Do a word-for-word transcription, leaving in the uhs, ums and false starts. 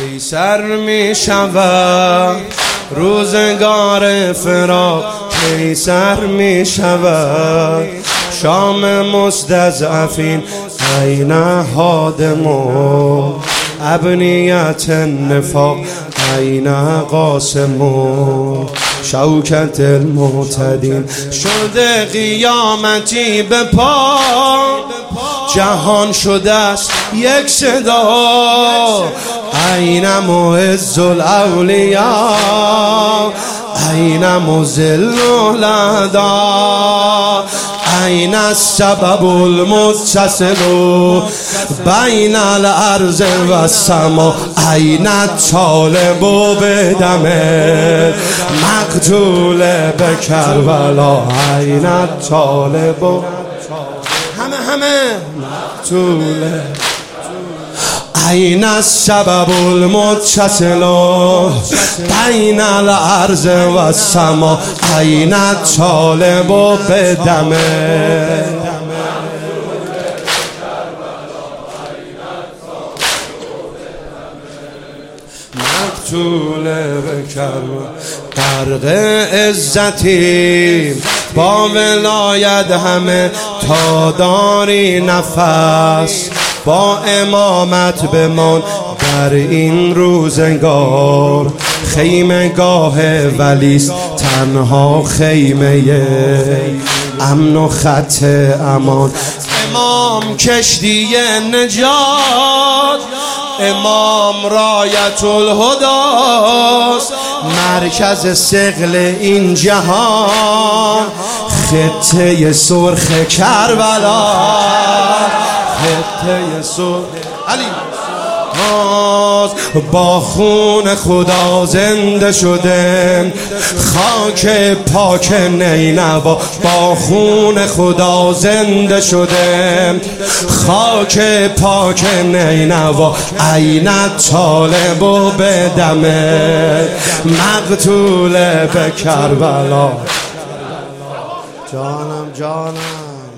کی سر می شود روزگار فراق، کی سر می شود شام مستضعفین، این هادمون ابنیت نفاق، این قاسمون شوکت المعتدین. شده قیامتی به پا، جهان شده است یک صدا، این معز الاولیاء، این مذل الاعداء، این السبب المتصل بین الارض و السما، این الطالب بدم مقتول به کربلا، این الطالب همه همه مقتول، این السبب المتصل بین الارض و السما، این الطالب بدم مقتول به کربلا. غرق عزتی با ولایت همه تا داری نفس، با امامت بمان در این روزگار، خیمه گاه ولیست تنها خیمه امن و خط امان. امام کشتی نجات، امام رایت الهداست، مرکز ثقل این جهان، خطه سرخ کربلا، خطه سرخ علی. با خون خدا زنده شده خاک پاک نینوا، با خون خدا زنده شده خاک پاک نینوا، این طالب و به دم مقتول به کربلا. جانم جانم